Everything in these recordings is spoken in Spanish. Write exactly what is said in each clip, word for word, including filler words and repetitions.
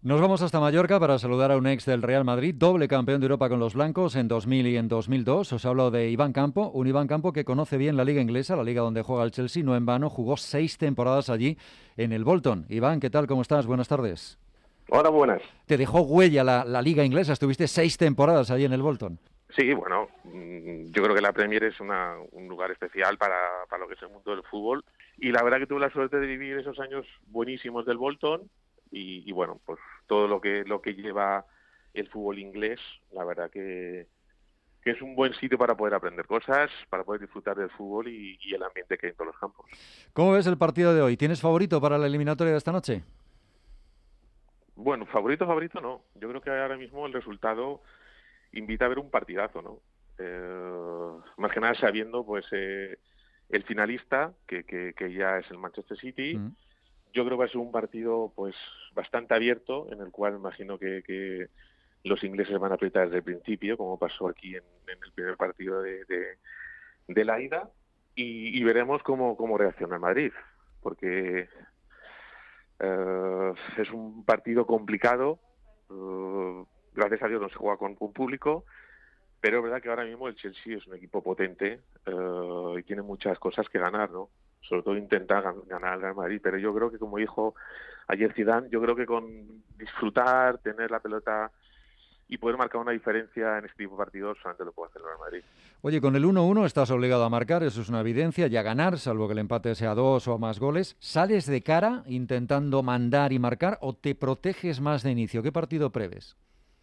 Nos vamos hasta Mallorca para saludar a un ex del Real Madrid, doble campeón de Europa con los blancos en dos mil y en dos mil dos. Os hablo de Iván Campo, un Iván Campo que conoce bien la liga inglesa, la liga donde juega el Chelsea, no en vano, jugó seis temporadas allí en el Bolton. Iván, ¿qué tal? ¿Cómo estás? Buenas tardes. Hola, buenas. ¿Te dejó huella la, la liga inglesa? Estuviste seis temporadas allí en el Bolton. Sí, bueno, yo creo que la Premier es una, un lugar especial para, para lo que es el mundo del fútbol. Y la verdad que tuve la suerte de vivir esos años buenísimos del Bolton. Y, y bueno, pues todo lo que lo que lleva el fútbol inglés, la verdad que, que es un buen sitio para poder aprender cosas, para poder disfrutar del fútbol y, y el ambiente que hay en todos los campos. ¿Cómo ves el partido de hoy? ¿Tienes favorito para la eliminatoria de esta noche? Bueno, favorito, favorito no. Yo creo que ahora mismo el resultado invita a ver un partidazo, ¿no? Eh, más que nada sabiendo, pues, eh, el finalista, que, que, que ya es el Manchester City. Mm. Yo creo que va a ser un partido, pues, bastante abierto, en el cual imagino que, que los ingleses van a apretar desde el principio, como pasó aquí en, en el primer partido de, de, de la ida, y, y veremos cómo, cómo reacciona el Madrid, porque eh, es un partido complicado. eh, gracias a Dios no se juega con, con público, pero es verdad que ahora mismo el Chelsea es un equipo potente eh, y tiene muchas cosas que ganar, ¿no? Sobre todo intentar ganar al Real Madrid, pero yo creo que, como dijo ayer Zidane, yo creo que con disfrutar, tener la pelota y poder marcar una diferencia en este tipo de partidos solamente lo puede hacer el Real Madrid. Oye, con el uno uno estás obligado a marcar, eso es una evidencia, y a ganar, salvo que el empate sea dos o más goles. ¿Sales de cara intentando mandar y marcar o te proteges más de inicio? ¿Qué partido prevés?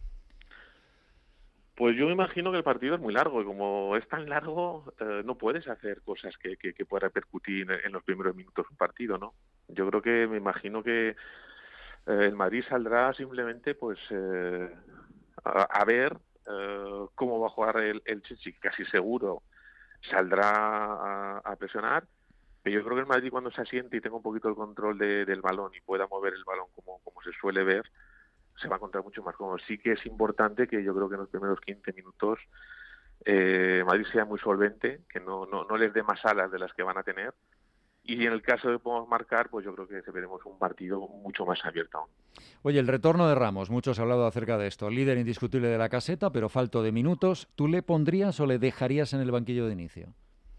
Pues yo me imagino que el partido es muy largo y como es tan largo, eh, no puedes hacer cosas que, que, que puedan repercutir en, en los primeros minutos de un partido, ¿no? Yo creo que me imagino que eh, el Madrid saldrá simplemente, pues, eh, a, a ver eh, cómo va a jugar el, el Chelsea, que casi seguro saldrá a, a presionar, pero yo creo que el Madrid, cuando se asiente y tenga un poquito el control de, del balón y pueda mover el balón como, como se suele ver, se va a encontrar mucho más cómodo. Sí que es importante que yo creo que en los primeros quince minutos eh, Madrid sea muy solvente, que no, no, no les dé más alas de las que van a tener. Y en el caso de que podamos marcar, pues yo creo que veremos un partido mucho más abierto aún. Oye, el retorno de Ramos, muchos han hablado acerca de esto. Líder indiscutible de la caseta, pero falto de minutos. ¿Tú le pondrías o le dejarías en el banquillo de inicio?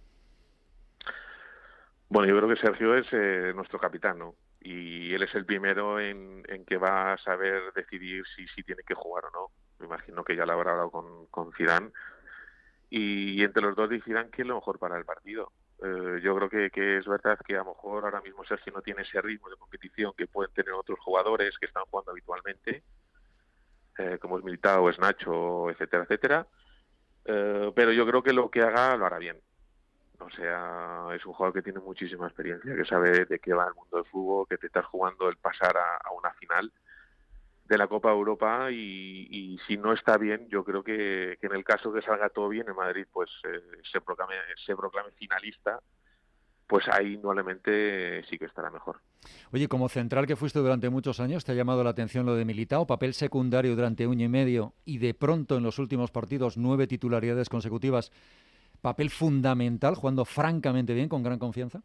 Bueno, yo creo que Sergio es eh, nuestro capitán, ¿no? Y él es el primero en, en que va a saber decidir si, si tiene que jugar o no. Me imagino que ya lo habrá hablado con, con Zidane. Y, y entre los dos decidan qué es lo mejor para el partido. Eh, yo creo que, que es verdad que a lo mejor ahora mismo Sergio no tiene ese ritmo de competición que pueden tener otros jugadores que están jugando habitualmente, eh, como es Militao, es Nacho, etcétera, etcétera. Eh, pero yo creo que lo que haga lo hará bien. O sea, es un jugador que tiene muchísima experiencia, que sabe de qué va el mundo del fútbol, que te estás jugando el pasar a, a una final de la Copa Europa y, y si no está bien, yo creo que, que en el caso que salga todo bien, en Madrid pues eh, se proclame se proclame finalista, pues ahí indudablemente sí que estará mejor. Oye, como central que fuiste durante muchos años, ¿te ha llamado la atención lo de Militao? Papel secundario durante un año y medio y de pronto en los últimos partidos nueve titularidades consecutivas. Papel fundamental, jugando francamente bien, con gran confianza.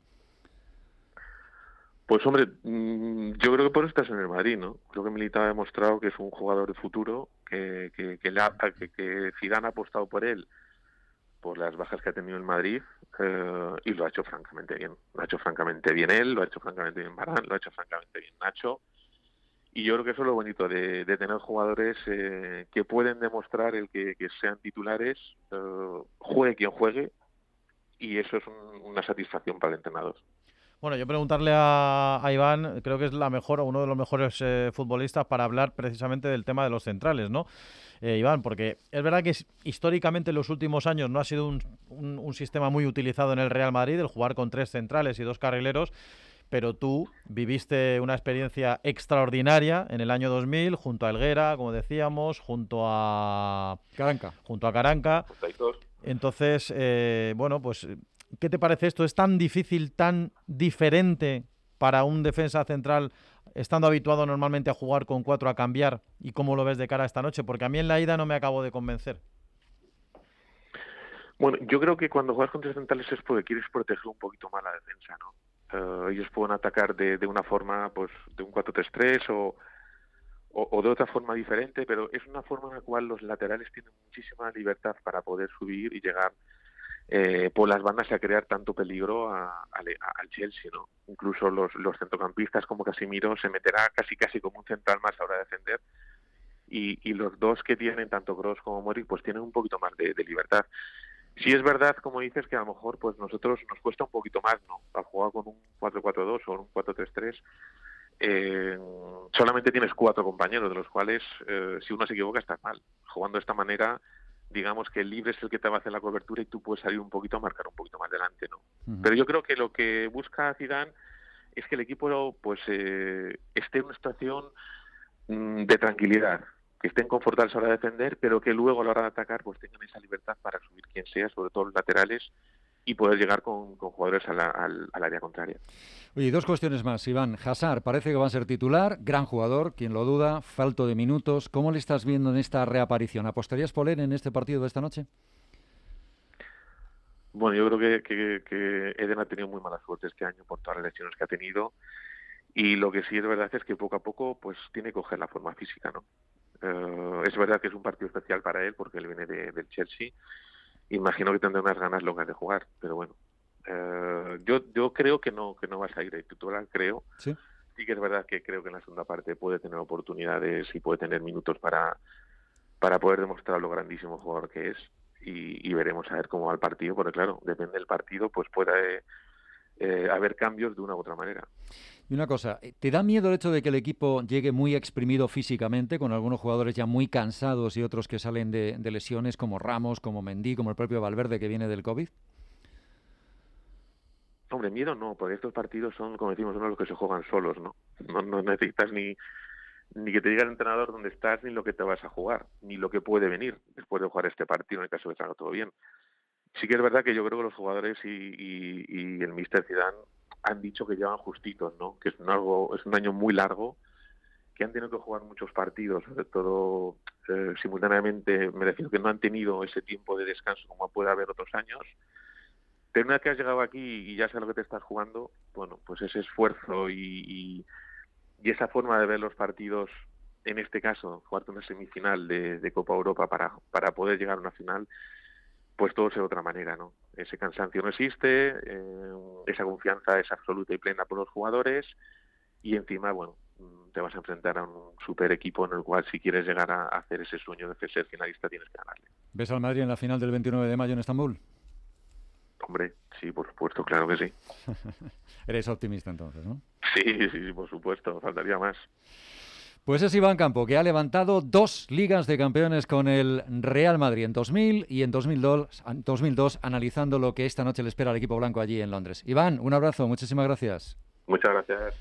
Pues hombre, mmm, yo creo que por eso estás en el Madrid, ¿no? Creo que Militao ha demostrado que es un jugador de futuro, que, que, que, le ha, que, que Zidane ha apostado por él por las bajas que ha tenido el Madrid eh, y lo ha hecho francamente bien. Lo ha hecho francamente bien él, lo ha hecho francamente bien Varane, lo ha hecho francamente bien Nacho. Y yo creo que eso es lo bonito de, de tener jugadores eh, que pueden demostrar el que, que sean titulares, eh, juegue quien juegue, y eso es un, una satisfacción para el entrenador. Bueno, yo preguntarle a, a Iván, creo que es la mejor o uno de los mejores eh, futbolistas para hablar precisamente del tema de los centrales, ¿no? Eh, Iván, porque es verdad que históricamente en los últimos años no ha sido un, un, un sistema muy utilizado en el Real Madrid, el jugar con tres centrales y dos carrileros, pero tú viviste una experiencia extraordinaria en el año dos mil junto a Helguera, como decíamos, junto a Caranca. Junto a Caranca. Entonces, eh, bueno, pues ¿qué te parece esto? ¿Es tan difícil, tan diferente para un defensa central, estando habituado normalmente a jugar con cuatro, a cambiar? ¿Y cómo lo ves de cara a esta noche? Porque a mí en la ida no me acabo de convencer. Bueno, yo creo que cuando juegas con tres centrales es porque quieres proteger un poquito más la defensa, ¿no? Uh, ellos pueden atacar de, de una forma, pues, de un cuatro tres tres o, o, o de otra forma diferente, pero es una forma en la cual los laterales tienen muchísima libertad para poder subir y llegar eh, por las bandas y a crear tanto peligro a, a, al Chelsea, ¿no? Incluso los, los centrocampistas como Casemiro se meterá casi casi como un central más a la hora de defender, y, y los dos que tienen, tanto Kroos como Modric, pues tienen un poquito más de, de libertad. Sí es verdad, como dices, que a lo mejor pues nosotros nos cuesta un poquito más, ¿no? Al jugar con un cuatro cuatro dos o un cuatro tres tres, eh, solamente tienes cuatro compañeros, de los cuales eh, si uno se equivoca estás mal. Jugando de esta manera, digamos que el libre es el que te va a hacer la cobertura y tú puedes salir un poquito a marcar un poquito más delante, ¿no? Uh-huh. Pero yo creo que lo que busca Zidane es que el equipo pues eh, esté en una situación mmm, de tranquilidad, que estén confortables a la hora de defender, pero que luego a la hora de atacar pues tengan esa libertad para subir quien sea, sobre todo los laterales, y poder llegar con, con jugadores a la, al, al área contraria. Oye, dos cuestiones más, Iván. Hazard parece que va a ser titular, gran jugador, quien lo duda, falto de minutos. ¿Cómo le estás viendo en esta reaparición? ¿Apostarías por él en este partido de esta noche? Bueno, yo creo que, que, que Eden ha tenido muy mala suerte este año por todas las lesiones que ha tenido, y lo que sí es verdad es que poco a poco pues tiene que coger la forma física, ¿no? Uh, es verdad que es un partido especial para él porque él viene de, del Chelsea. Imagino que tendrá unas ganas locas de jugar, pero bueno, uh, yo yo creo que no que no vas a ir de titular, creo. Sí. Sí que es verdad que creo que en la segunda parte puede tener oportunidades y puede tener minutos para para poder demostrar lo grandísimo jugador que es, y, y veremos a ver cómo va el partido, porque claro, depende del partido, pues puede eh, haber cambios de una u otra manera. Y una cosa, ¿te da miedo el hecho de que el equipo llegue muy exprimido físicamente, con algunos jugadores ya muy cansados y otros que salen de, de lesiones, como Ramos, como Mendy, como el propio Valverde que viene del COVID? Hombre, miedo no, porque estos partidos son, como decimos, uno de los que se juegan solos, ¿no? No, no necesitas ni, ni que te diga el entrenador dónde estás, ni lo que te vas a jugar, ni lo que puede venir después de jugar este partido, en el caso de que salga todo bien. Sí que es verdad que yo creo que los jugadores y, y, y el míster Zidane han dicho que llevan justitos, ¿no? Que es un algo, es un año muy largo, que han tenido que jugar muchos partidos, sobre todo eh, simultáneamente. Me refiero que no han tenido ese tiempo de descanso como puede haber otros años. Pero una vez que has llegado aquí y ya sabes lo que te estás jugando, bueno, pues ese esfuerzo y, y, y esa forma de ver los partidos, en este caso, jugarte una semifinal de, de Copa Europa para, para poder llegar a una final, pues todo es de otra manera, ¿no? Ese cansancio no existe, eh, esa confianza es absoluta y plena por los jugadores, y encima, bueno, te vas a enfrentar a un super equipo en el cual si quieres llegar a hacer ese sueño de ser finalista tienes que ganarle. ¿Ves al Madrid en la final del veintinueve de mayo en Estambul? Hombre, sí, por supuesto, claro que sí. Eres optimista entonces, ¿no? Sí, sí, sí, por supuesto, faltaría más. Pues es Iván Campo, que ha levantado dos ligas de campeones con el Real Madrid en dos mil y en dos mil dos, dos mil dos, analizando lo que esta noche le espera al equipo blanco allí en Londres. Iván, un abrazo, muchísimas gracias. Muchas gracias.